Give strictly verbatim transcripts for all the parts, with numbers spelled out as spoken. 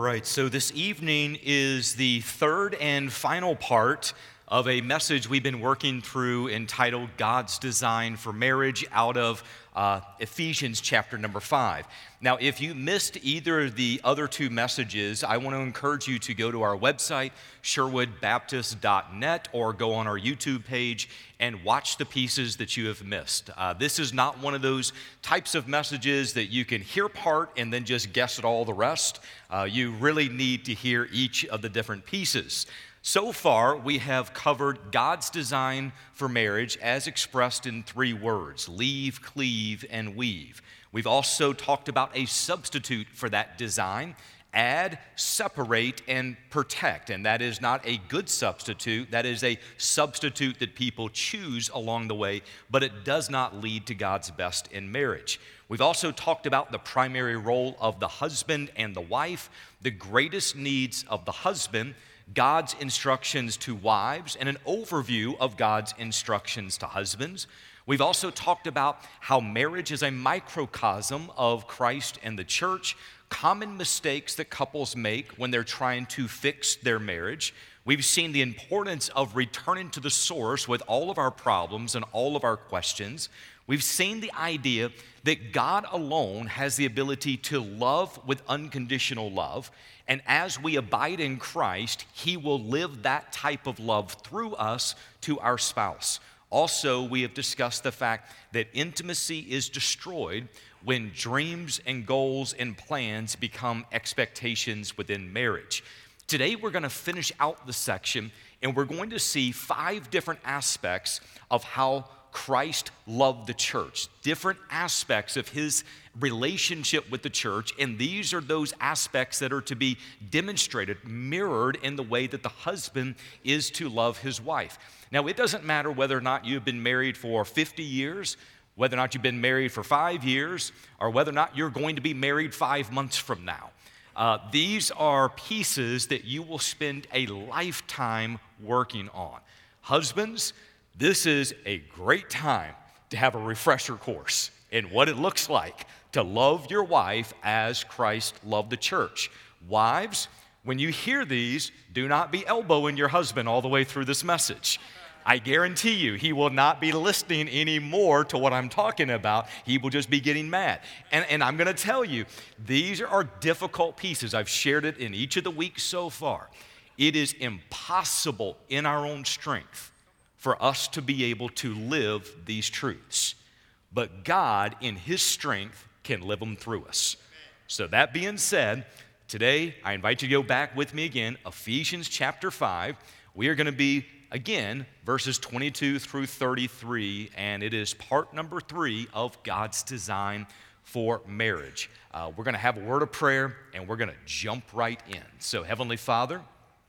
right, so this evening is the third and final part of a message we've been working through entitled God's Design for Marriage out of uh, Ephesians chapter number five. Now, if you missed either of the other two messages, I want to encourage you to go to our website, sherwood baptist dot net, or go on our YouTube page and watch the pieces that you have missed. Uh, this is not one of those types of messages that you can hear part and then just guess at all the rest. Uh, you really need to hear each of the different pieces. So far, we have covered God's design for marriage as expressed in three words: leave, cleave, and weave. We've also talked about a substitute for that design: add, separate, and protect. And that is not a good substitute. That is a substitute that people choose along the way, but it does not lead to God's best in marriage. We've also talked about the primary role of the husband and the wife, the greatest needs of the husband, God's instructions to wives, and an overview of God's instructions to husbands. We've also talked about how marriage is a microcosm of Christ and the church, common mistakes that couples make when they're trying to fix their marriage. We've seen the importance of returning to the source with all of our problems and all of our questions. We've seen the idea that God alone has the ability to love with unconditional love, and as we abide in Christ, He will live that type of love through us to our spouse. Also, we have discussed the fact that intimacy is destroyed when dreams and goals and plans become expectations within marriage. Today, we're going to finish out the section, and we're going to see five different aspects of how Christ loved the church, different aspects of His relationship with the church, and these are those aspects that are to be demonstrated, mirrored in the way that the husband is to love his wife. Now, it doesn't matter whether or not you've been married for fifty years, whether or not you've been married for five years, or whether or not you're going to be married five months from now. Uh, these are pieces that you will spend a lifetime working on. Husbands, this is a great time to have a refresher course in what it looks like to love your wife as Christ loved the church. Wives, when you hear these, do not be elbowing your husband all the way through this message. I guarantee you, he will not be listening anymore to what I'm talking about. He will just be getting mad. And, and I'm going to tell you, these are difficult pieces. I've shared it in each of the weeks so far. It is impossible in our own strength for us to be able to live these truths. But God, in His strength, can live them through us. So that being said, today I invite you to go back with me again, Ephesians chapter five. We are going to be, again, verses twenty-two through thirty-three, and it is part number three of God's design for marriage. Uh, we're going to have a word of prayer, and we're going to jump right in. So, Heavenly Father,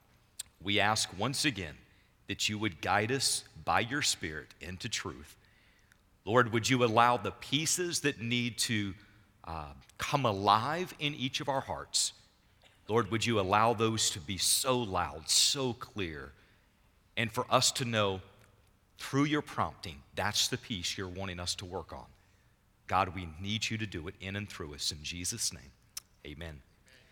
we ask once again that you would guide us by your Spirit into truth. Lord, would you allow the pieces that need to uh, come alive in each of our hearts? Lord, would you allow those to be so loud, so clear, and for us to know through your prompting, that's the piece you're wanting us to work on. God, we need you to do it in and through us. In Jesus' name, amen.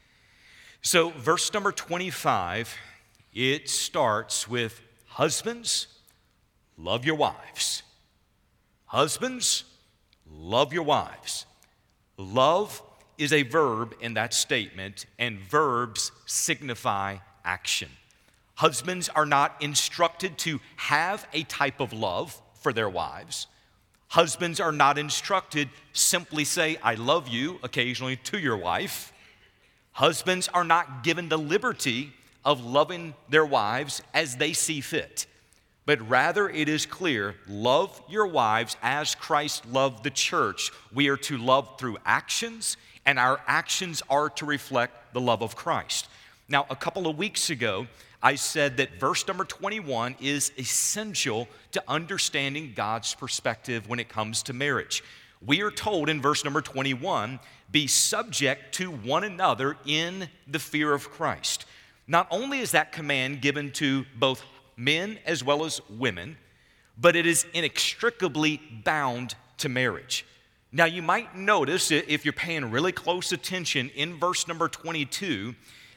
So verse number twenty-five, it starts with, husbands, love your wives. Husbands, love your wives. Love is a verb in that statement, and verbs signify action. Husbands are not instructed to have a type of love for their wives. Husbands are not instructed simply say, I love you occasionally to your wife. Husbands are not given the liberty of loving their wives as they see fit. But rather it is clear, love your wives as Christ loved the church. We are to love through actions, and our actions are to reflect the love of Christ. Now, a couple of weeks ago, I said that verse number twenty-one is essential to understanding God's perspective when it comes to marriage. We are told in verse number twenty-one, be subject to one another in the fear of Christ. Not only is that command given to both men as well as women, but it is inextricably bound to marriage. Now, you might notice, if you're paying really close attention in verse number twenty-two,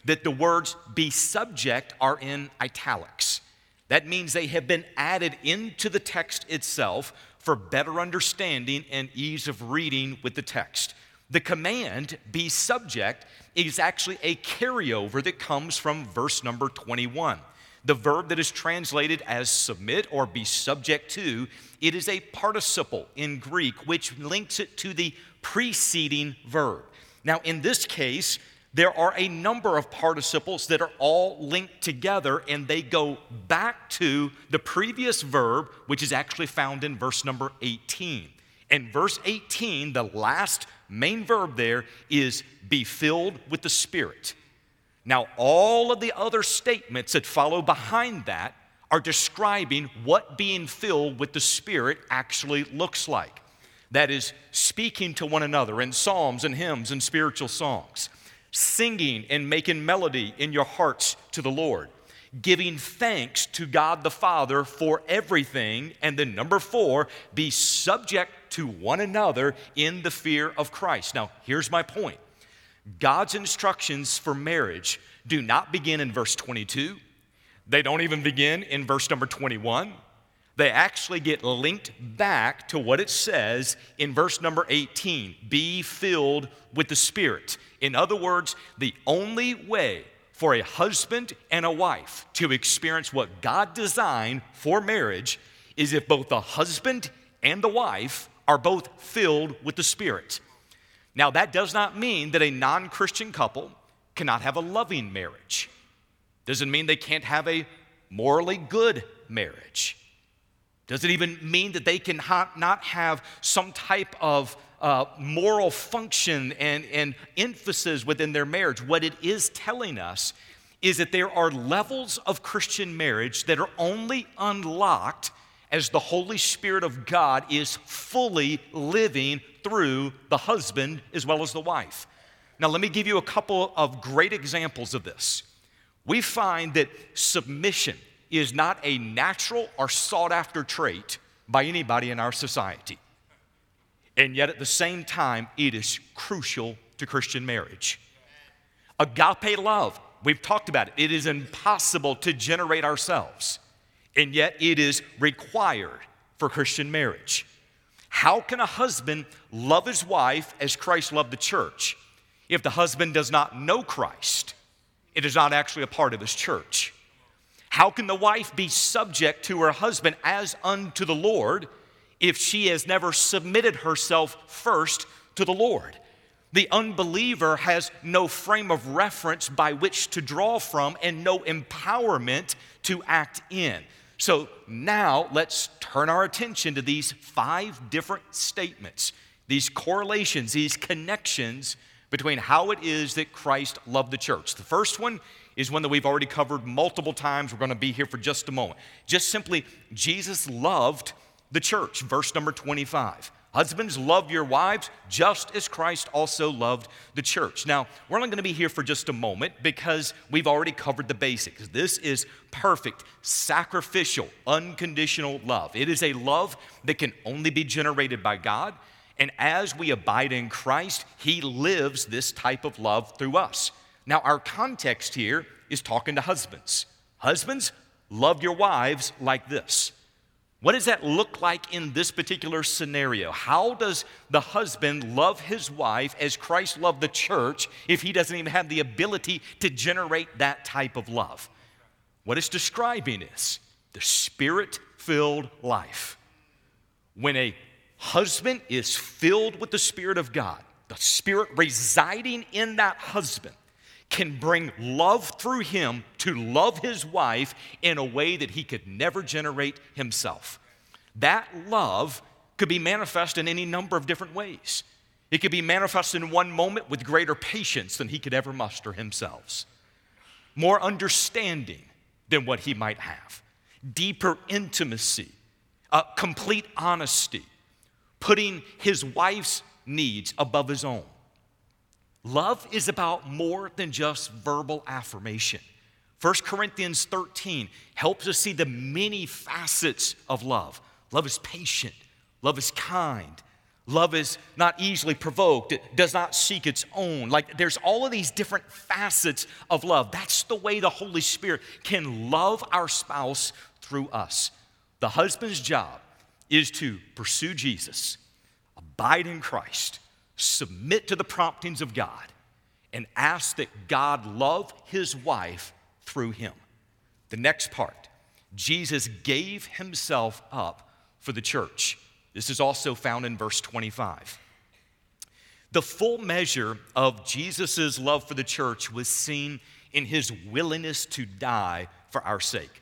that the words be subject are in italics. That means they have been added into the text itself for better understanding and ease of reading with the text. The command, be subject, is actually a carryover that comes from verse number twenty-one. The verb that is translated as submit or be subject to, it is a participle in Greek, which links it to the preceding verb. Now, in this case, there are a number of participles that are all linked together, and they go back to the previous verb, which is actually found in verse number eighteen. In verse eighteen, the last main verb there is be filled with the Spirit. Now, all of the other statements that follow behind that are describing what being filled with the Spirit actually looks like. That is, speaking to one another in psalms and hymns and spiritual songs, singing and making melody in your hearts to the Lord, giving thanks to God the Father for everything, and then number four, be subject to one another in the fear of Christ. Now, here's my point. God's instructions for marriage do not begin in verse twenty-two. They don't even begin in verse number twenty-one. They actually get linked back to what it says in verse number eighteen, be filled with the Spirit. In other words, the only way for a husband and a wife to experience what God designed for marriage is if both the husband and the wife are both filled with the Spirit. Now, that does not mean that a non-Christian couple cannot have a loving marriage. Doesn't mean they can't have a morally good marriage. Does it even mean that they can ha- not have some type of uh, moral function and, and emphasis within their marriage? What it is telling us is that there are levels of Christian marriage that are only unlocked as the Holy Spirit of God is fully living through the husband as well as the wife. Now, let me give you a couple of great examples of this. We find that submission is not a natural or sought-after trait by anybody in our society. And yet, at the same time, it is crucial to Christian marriage. Agape love, we've talked about it. It is impossible to generate ourselves, and yet it is required for Christian marriage. How can a husband love his wife as Christ loved the church if the husband does not know Christ? It is not actually a part of his church. How can the wife be subject to her husband as unto the Lord if she has never submitted herself first to the Lord? The unbeliever has no frame of reference by which to draw from and no empowerment to act in. So now let's turn our attention to these five different statements, these correlations, these connections between how it is that Christ loved the church. The first one is one that we've already covered multiple times. We're going to be here for just a moment. Just simply, Jesus loved the church. Verse number twenty-five. Husbands, love your wives just as Christ also loved the church. Now, we're only going to be here for just a moment because we've already covered the basics. This is perfect, sacrificial, unconditional love. It is a love that can only be generated by God. And as we abide in Christ, He lives this type of love through us. Now, our context here is talking to husbands. Husbands, love your wives like this. What does that look like in this particular scenario? How does the husband love his wife as Christ loved the church if he doesn't even have the ability to generate that type of love? What it's describing is the Spirit-filled life. When a husband is filled with the Spirit of God, the Spirit residing in that husband can bring love through him to love his wife in a way that he could never generate himself. That love could be manifest in any number of different ways. It could be manifest in one moment with greater patience than he could ever muster himself, more understanding than what he might have, deeper intimacy, uh, complete honesty, putting his wife's needs above his own. Love is about more than just verbal affirmation. First Corinthians thirteen helps us see the many facets of love. Love is patient. Love is kind. Love is not easily provoked. It does not seek its own. Like there's all of these different facets of love. That's the way the Holy Spirit can love our spouse through us. The husband's job is to pursue Jesus, abide in Christ, submit to the promptings of God, and ask that God love his wife through him. The next part, Jesus gave himself up for the church. This is also found in verse twenty-five. The full measure of Jesus' love for the church was seen in his willingness to die for our sake.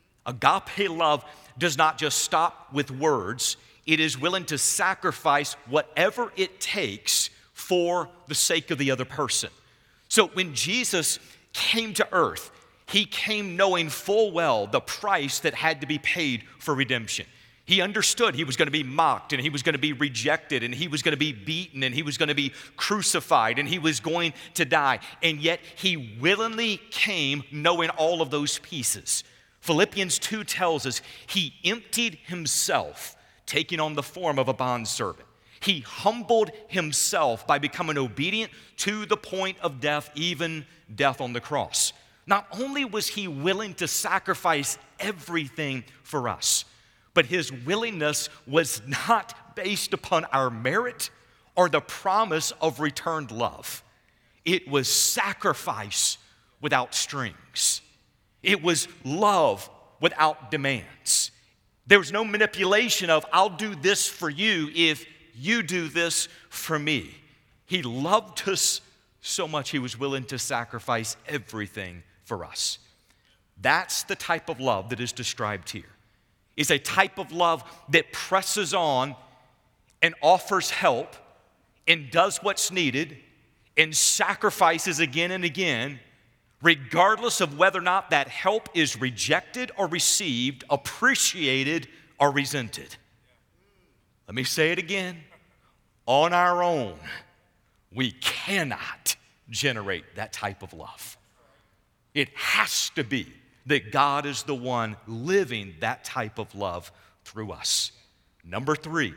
Agape love does not just stop with words. It is willing to sacrifice whatever it takes for the sake of the other person. So when Jesus came to earth, he came knowing full well the price that had to be paid for redemption. He understood he was going to be mocked and he was going to be rejected and he was going to be beaten and he was going to be crucified and he was going to die. And yet he willingly came knowing all of those pieces. Philippians two tells us he emptied himself, taking on the form of a bondservant. He humbled himself by becoming obedient to the point of death, even death on the cross. Not only was he willing to sacrifice everything for us, but his willingness was not based upon our merit or the promise of returned love. It was sacrifice without strings. It was love without demands. There was no manipulation of, I'll do this for you if you do this for me. He loved us so much he was willing to sacrifice everything for us. That's the type of love that is described here. It's a type of love that presses on and offers help and does what's needed and sacrifices again and again, regardless of whether or not that help is rejected or received, appreciated or resented. Let me say it again. On our own, we cannot generate that type of love. It has to be that God is the one living that type of love through us. Number three,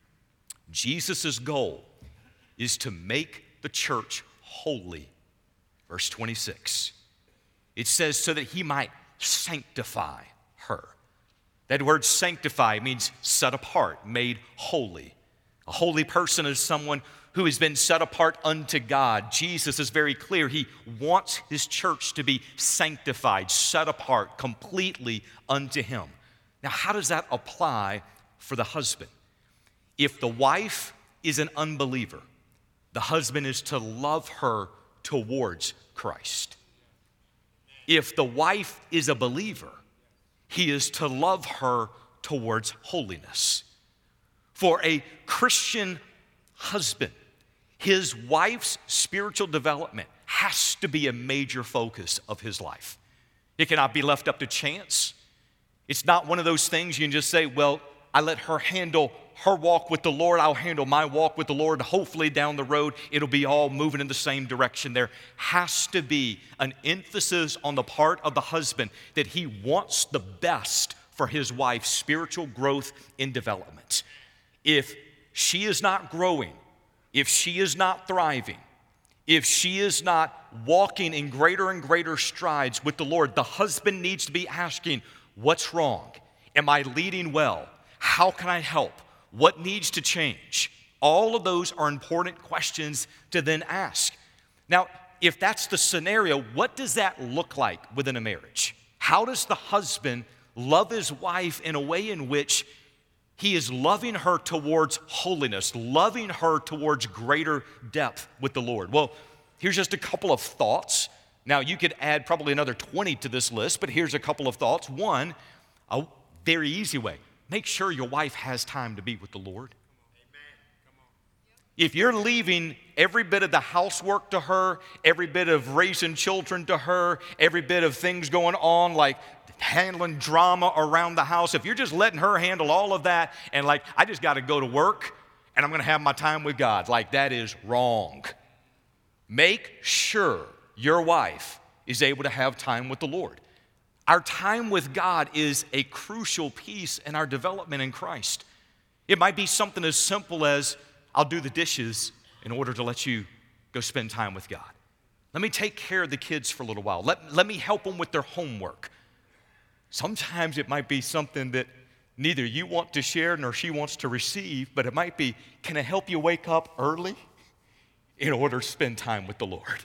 Jesus' goal is to make the church holy. Verse twenty-six, it says, so that he might sanctify her. That word sanctify means set apart, made holy. A holy person is someone who has been set apart unto God. Jesus is very clear. He wants his church to be sanctified, set apart completely unto him. Now, how does that apply for the husband? If the wife is an unbeliever, the husband is to love her towards Christ. If the wife is a believer, he is to love her towards holiness. For a Christian husband, his wife's spiritual development has to be a major focus of his life. It cannot be left up to chance. It's not one of those things you can just say, well, I let her handle her walk with the Lord, I'll handle my walk with the Lord. Hopefully down the road, it'll be all moving in the same direction. There has to be an emphasis on the part of the husband that he wants the best for his wife's spiritual growth and development. If she is not growing, if she is not thriving, if she is not walking in greater and greater strides with the Lord, the husband needs to be asking, what's wrong? Am I leading well? How can I help? What needs to change? All of those are important questions to then ask. Now, if that's the scenario, what does that look like within a marriage? How does the husband love his wife in a way in which he is loving her towards holiness, loving her towards greater depth with the Lord? Well, here's just a couple of thoughts. Now, you could add probably another twenty to this list, but here's a couple of thoughts. One, a very easy way. Make sure your wife has time to be with the Lord. If you're leaving every bit of the housework to her, every bit of raising children to her, every bit of things going on like handling drama around the house, if you're just letting her handle all of that and like, I just got to go to work and I'm going to have my time with God, like that is wrong. Make sure your wife is able to have time with the Lord. Our time with God is a crucial piece in our development in Christ. It might be something as simple as I'll do the dishes in order to let you go spend time with God. Let me take care of the kids for a little while. Let, let me help them with their homework. Sometimes it might be something that neither you want to share nor she wants to receive, but it might be, can I help you wake up early in order to spend time with the Lord?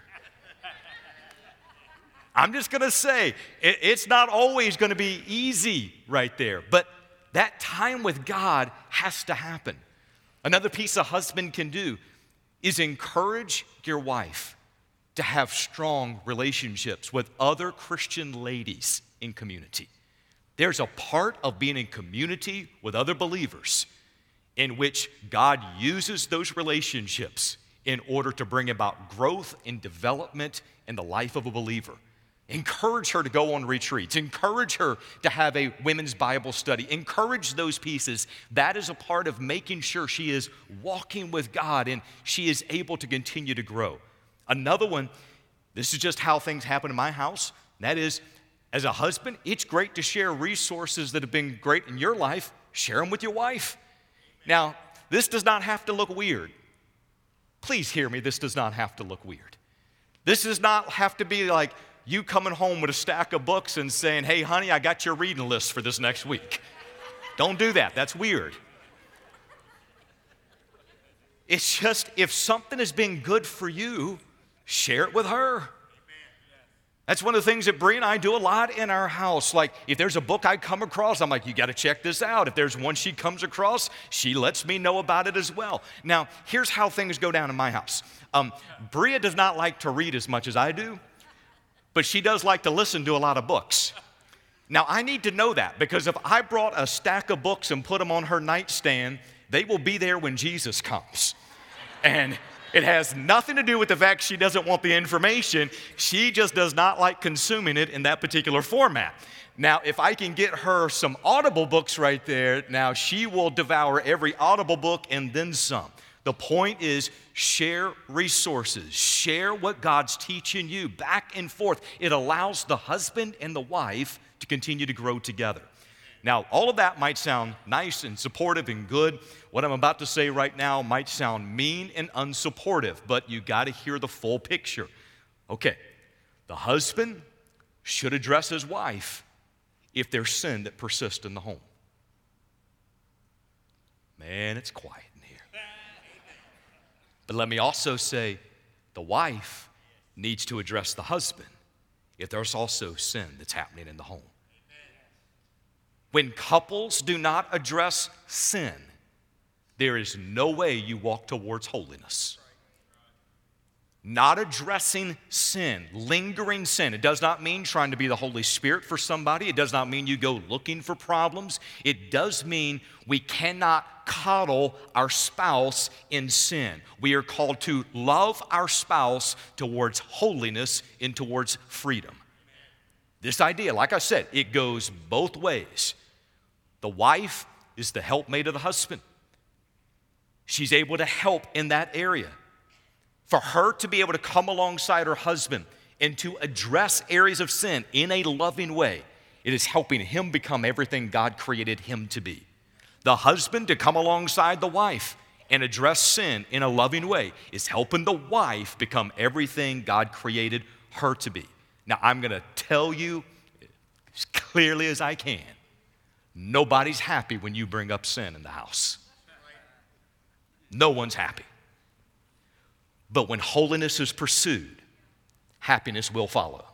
I'm just going to say, it, it's not always going to be easy right there, but that time with God has to happen. Another piece a husband can do is encourage your wife to have strong relationships with other Christian ladies in community. There's a part of being in community with other believers in which God uses those relationships in order to bring about growth and development in the life of a believer. Encourage her to go on retreats. Encourage her to have a women's Bible study. Encourage those pieces. That is a part of making sure she is walking with God and she is able to continue to grow. Another one, this is just how things happen in my house. That is, as a husband, it's great to share resources that have been great in your life. Share them with your wife. Now, this does not have to look weird. Please hear me, this does not have to look weird. This does not have to be like you coming home with a stack of books and saying, hey, honey, I got your reading list for this next week. Don't do that. That's weird. It's just if something has been good for you, share it with her. That's one of the things that Bree and I do a lot in our house. Like, if there's a book I come across, I'm like, you got to check this out. If there's one she comes across, she lets me know about it as well. Now, here's how things go down in my house. Um, Bria does not like to read as much as I do, but she does like to listen to a lot of books. Now, I need to know that because if I brought a stack of books and put them on her nightstand, they will be there when Jesus comes. And it has nothing to do with the fact she doesn't want the information. She just does not like consuming it in that particular format. Now, if I can get her some Audible books right there, now she will devour every Audible book and then some. The point is, share resources. Share what God's teaching you back and forth. It allows the husband and the wife to continue to grow together. Now, all of that might sound nice and supportive and good. What I'm about to say right now might sound mean and unsupportive, but you got to hear the full picture. Okay, the husband should address his wife if there's sin that persists in the home. Man, it's quiet in here. But let me also say, the wife needs to address the husband if there's also sin that's happening in the home. When couples do not address sin, there is no way you walk towards holiness. Not addressing sin, lingering sin. It does not mean trying to be the Holy Spirit for somebody. It does not mean you go looking for problems. It does mean we cannot coddle our spouse in sin. We are called to love our spouse towards holiness and towards freedom. This idea, like I said, it goes both ways. The wife is the helpmate of the husband. She's able to help in that area. For her to be able to come alongside her husband and to address areas of sin in a loving way, it is helping him become everything God created him to be. The husband to come alongside the wife and address sin in a loving way is helping the wife become everything God created her to be. Now, I'm going to tell you as clearly as I can, nobody's happy when you bring up sin in the house. No one's happy. But when holiness is pursued, happiness will follow.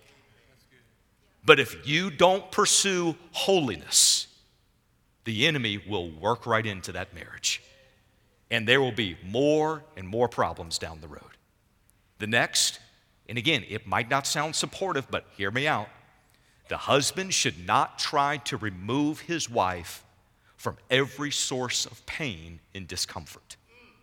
But if you don't pursue holiness, the enemy will work right into that marriage. And there will be more and more problems down the road. The next, and again, it might not sound supportive, but hear me out. The husband should not try to remove his wife from every source of pain and discomfort.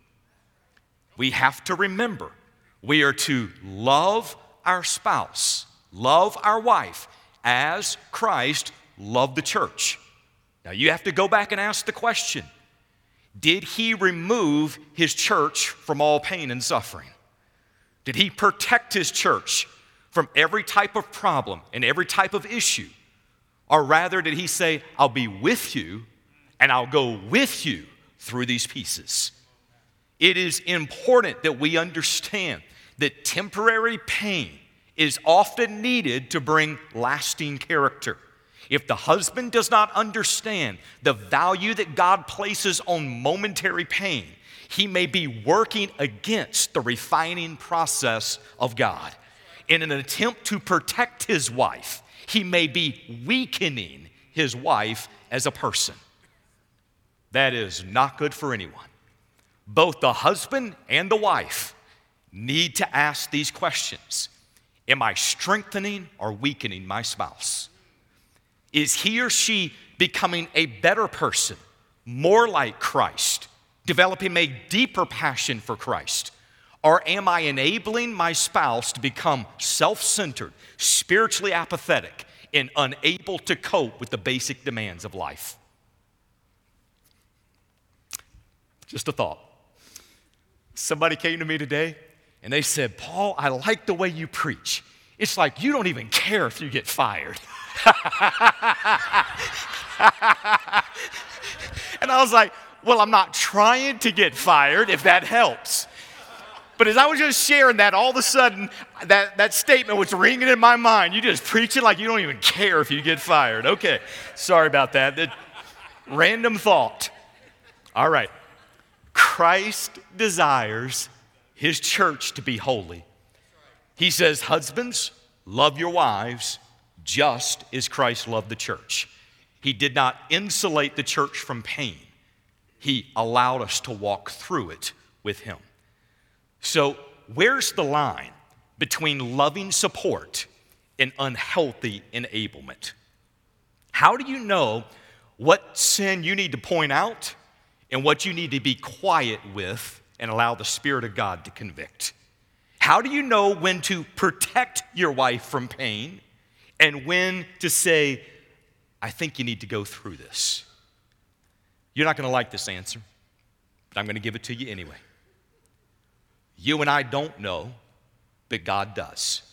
We have to remember, we are to love our spouse, love our wife, as Christ loved the church. Now you have to go back and ask the question, did he remove his church from all pain and suffering? Did he protect his church from every type of problem and every type of issue? Or rather, did he say, I'll be with you and I'll go with you through these pieces? It is important that we understand that temporary pain is often needed to bring lasting character. If the husband does not understand the value that God places on momentary pain, he may be working against the refining process of God. In an attempt to protect his wife, he may be weakening his wife as a person. That is not good for anyone. Both the husband and the wife need to ask these questions. Am I strengthening or weakening my spouse? Is he or she becoming a better person, more like Christ, developing a deeper passion for Christ? Or am I enabling my spouse to become self-centered, spiritually apathetic, and unable to cope with the basic demands of life? Just a thought. Somebody came to me today and they said, Paul, I like the way you preach. It's like you don't even care if you get fired. And I was like, well, I'm not trying to get fired, if that helps. But as I was just sharing that, all of a sudden, that, that statement was ringing in my mind. You just preach it like you don't even care if you get fired. Okay, sorry about that. That random thought. All right. Christ desires his church to be holy. He says, husbands, love your wives just as Christ loved the church. He did not insulate the church from pain. He allowed us to walk through it with him. So where's the line between loving support and unhealthy enablement? How do you know what sin you need to point out and what you need to be quiet with and allow the Spirit of God to convict? How do you know when to protect your wife from pain and when to say, I think you need to go through this? You're not going to like this answer, but I'm going to give it to you anyway. You and I don't know, but God does.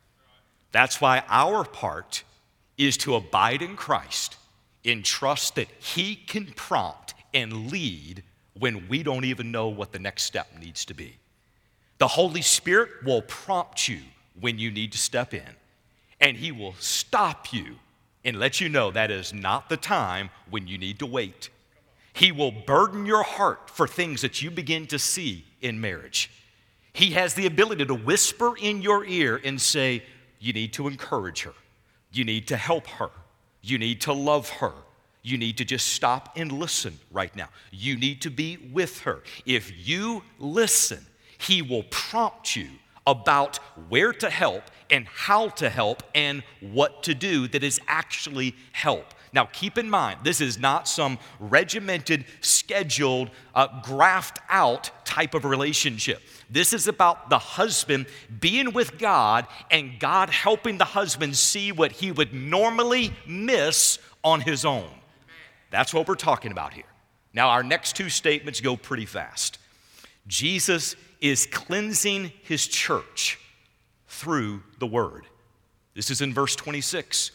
That's why our part is to abide in Christ and trust that he can prompt and lead when we don't even know what the next step needs to be. The Holy Spirit will prompt you when you need to step in, and he will stop you and let you know that is not the time when you need to wait. He will burden your heart for things that you begin to see in marriage. He has the ability to whisper in your ear and say, you need to encourage her. You need to help her. You need to love her. You need to just stop and listen right now. You need to be with her. If you listen, he will prompt you about where to help and how to help and what to do that is actually help. Now, keep in mind, this is not some regimented, scheduled, uh, graphed out type of relationship. This is about the husband being with God and God helping the husband see what he would normally miss on his own. That's what we're talking about here. Now, our next two statements go pretty fast. Jesus is cleansing his church through the word. This is in verse twenty-six.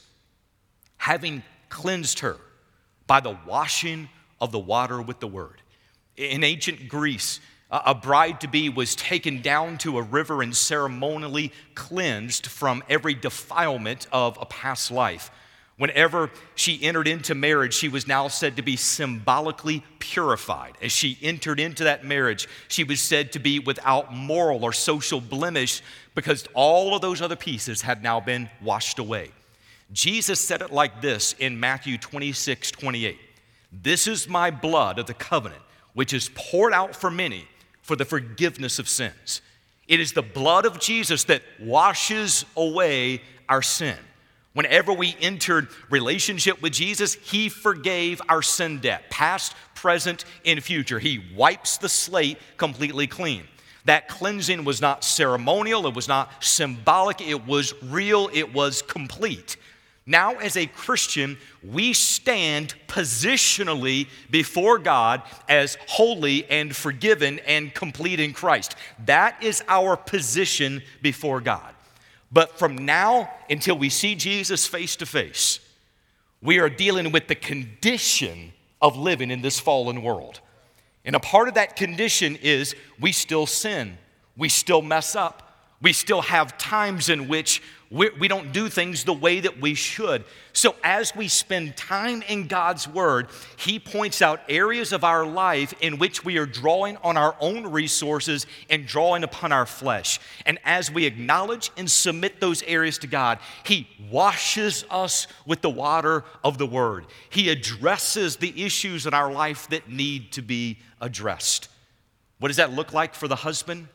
Having cleansed her by the washing of the water with the word. In ancient Greece, a bride-to-be was taken down to a river and ceremonially cleansed from every defilement of a past life. Whenever she entered into marriage, she was now said to be symbolically purified. As she entered into that marriage, she was said to be without moral or social blemish because all of those other pieces had now been washed away. Jesus said it like this in Matthew twenty-six twenty-eight. This is my blood of the covenant, which is poured out for many for the forgiveness of sins. It is the blood of Jesus that washes away our sin. Whenever we entered relationship with Jesus, he forgave our sin debt, past, present, and future. He wipes the slate completely clean. That cleansing was not ceremonial, it was not symbolic, it was real, it was complete. Now, as a Christian, we stand positionally before God as holy and forgiven and complete in Christ. That is our position before God. But from now until we see Jesus face to face, we are dealing with the condition of living in this fallen world. And a part of that condition is we still sin. We still mess up. We still have times in which we, we don't do things the way that we should. So as we spend time in God's Word, He points out areas of our life in which we are drawing on our own resources and drawing upon our flesh. And as we acknowledge and submit those areas to God, He washes us with the water of the Word. He addresses the issues in our life that need to be addressed. What does that look like for the husband?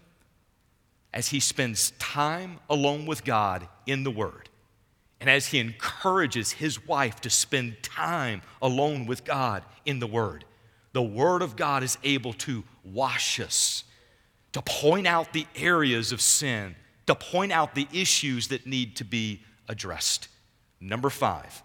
As he spends time alone with God in the Word, and as he encourages his wife to spend time alone with God in the Word, the Word of God is able to wash us, to point out the areas of sin, to point out the issues that need to be addressed. Number five,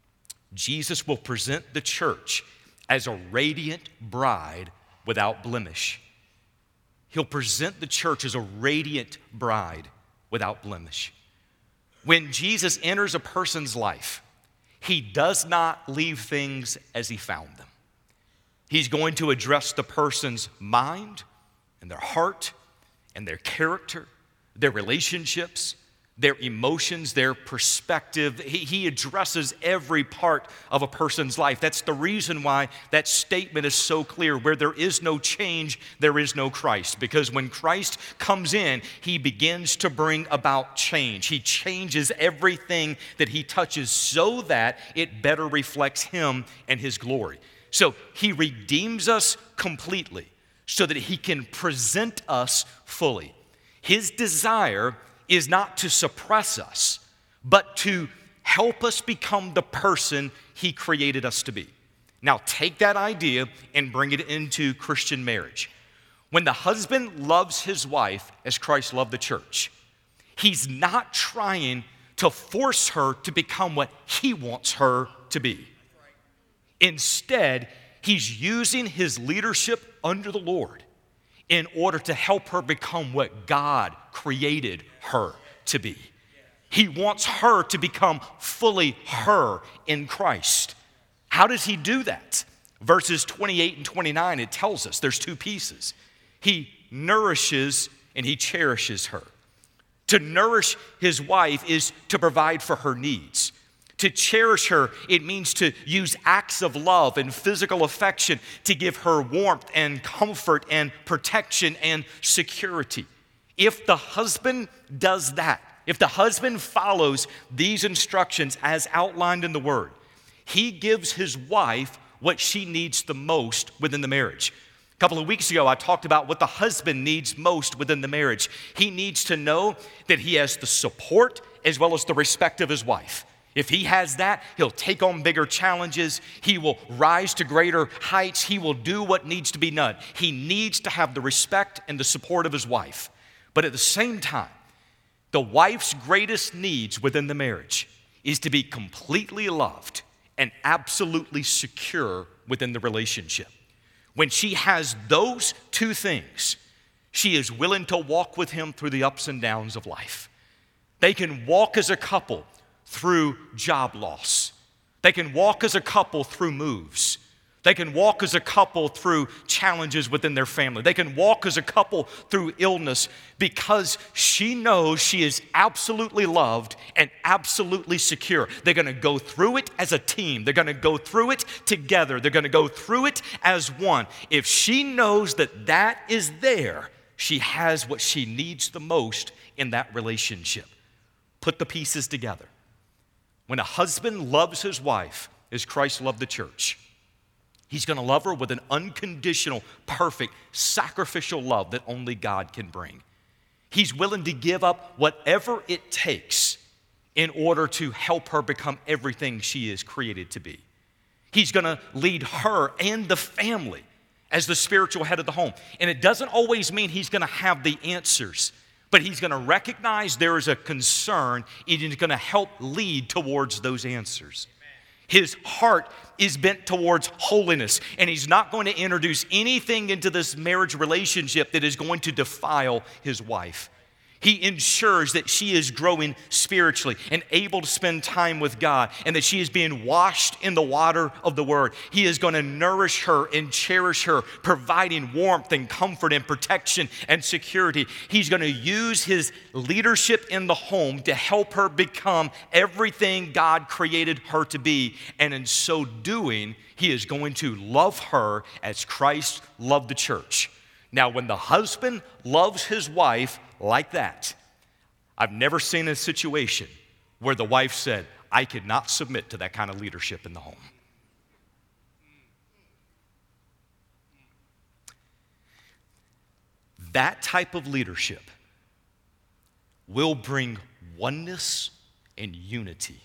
Jesus will present the church as a radiant bride without blemish. He'll present the church as a radiant bride without blemish. When Jesus enters a person's life, He does not leave things as He found them. He's going to address the person's mind and their heart and their character, their relationships, their emotions, their perspective. He, he addresses every part of a person's life. That's the reason why that statement is so clear. Where there is no change, there is no Christ. Because when Christ comes in, He begins to bring about change. He changes everything that He touches so that it better reflects Him and His glory. So He redeems us completely so that He can present us fully. His desire is not to suppress us, but to help us become the person He created us to be. Now, take that idea and bring it into Christian marriage. When the husband loves his wife as Christ loved the church, he's not trying to force her to become what he wants her to be. Instead, he's using his leadership under the Lord in order to help her become what God created her to be. He wants her to become fully her in Christ. How does He do that? Verses twenty-eight and twenty-nine, it tells us there's two pieces. He nourishes and He cherishes her. To nourish his wife is to provide for her needs. To cherish her, it means to use acts of love and physical affection to give her warmth and comfort and protection and security. If the husband does that, if the husband follows these instructions as outlined in the Word, he gives his wife what she needs the most within the marriage. A couple of weeks ago, I talked about what the husband needs most within the marriage. He needs to know that he has the support as well as the respect of his wife. If he has that, he'll take on bigger challenges. He will rise to greater heights. He will do what needs to be done. He needs to have the respect and the support of his wife. But at the same time, the wife's greatest needs within the marriage is to be completely loved and absolutely secure within the relationship. When she has those two things, she is willing to walk with him through the ups and downs of life. They can walk as a couple through job loss. They can walk as a couple through moves. They can walk as a couple through challenges within their family. They can walk as a couple through illness because she knows she is absolutely loved and absolutely secure. They're going to go through it as a team. They're going to go through it together. They're going to go through it as one. If she knows that that is there, she has what she needs the most in that relationship. Put the pieces together. When a husband loves his wife as Christ loved the church, he's going to love her with an unconditional, perfect, sacrificial love that only God can bring. He's willing to give up whatever it takes in order to help her become everything she is created to be. He's going to lead her and the family as the spiritual head of the home. And it doesn't always mean he's going to have the answers, but he's going to recognize there is a concern and he's going to help lead towards those answers. His heart is bent towards holiness, and he's not going to introduce anything into this marriage relationship that is going to defile his wife. He ensures that she is growing spiritually and able to spend time with God, and that she is being washed in the water of the Word. He is going to nourish her and cherish her, providing warmth and comfort and protection and security. He's going to use his leadership in the home to help her become everything God created her to be. And in so doing, he is going to love her as Christ loved the church. Now, when the husband loves his wife like that, I've never seen a situation where the wife said, I could not submit to that kind of leadership in the home. That type of leadership will bring oneness and unity,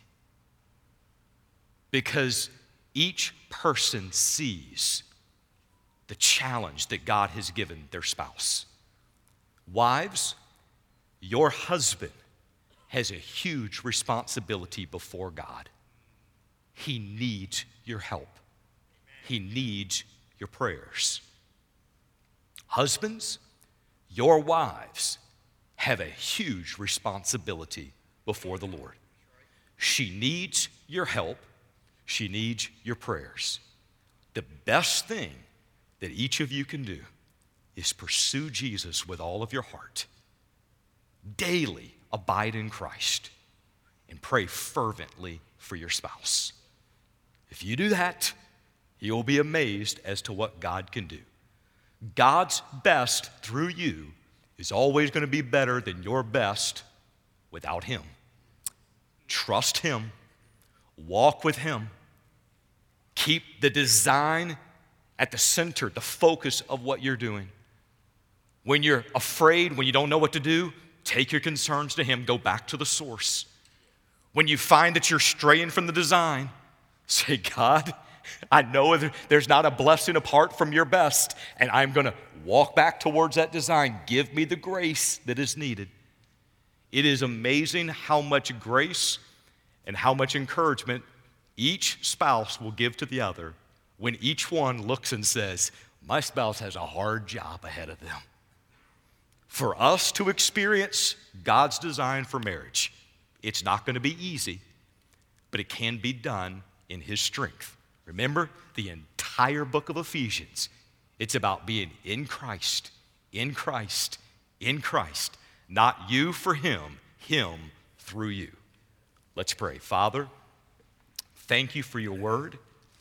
because each person sees the challenge that God has given their spouse. Wives, your husband has a huge responsibility before God. He needs your help. He needs your prayers. Husbands, your wives have a huge responsibility before the Lord. She needs your help. She needs your prayers. The best thing that each of you can do is pursue Jesus with all of your heart. Daily abide in Christ and pray fervently for your spouse. If you do that, you'll be amazed as to what God can do. God's best through you is always going to be better than your best without him. Trust him. Walk with him. Keep the design at the center, the focus of what you're doing. When you're afraid, when you don't know what to do, take your concerns to him. Go back to the source. When you find that you're straying from the design, say, God, I know there's not a blessing apart from your best, and I'm going to walk back towards that design. Give me the grace that is needed. It is amazing how much grace and how much encouragement each spouse will give to the other when each one looks and says, my spouse has a hard job ahead of them. For us to experience God's design for marriage, it's not going to be easy, but it can be done in his strength. Remember, the entire book of Ephesians, it's about being in Christ, in Christ, in Christ. Not you for him, him through you. Let's pray. Father, thank you for your word.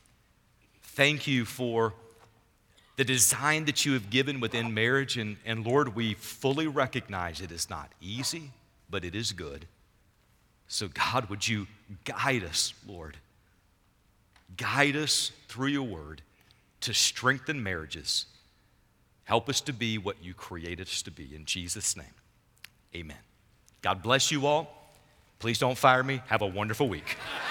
Thank you for the design that you have given within marriage. And, and Lord, we fully recognize it is not easy, but it is good. So God, would you guide us, Lord? Guide us through your word to strengthen marriages. Help us to be what you created us to be. In Jesus' name, amen. God bless you all. Please don't fire me. Have a wonderful week.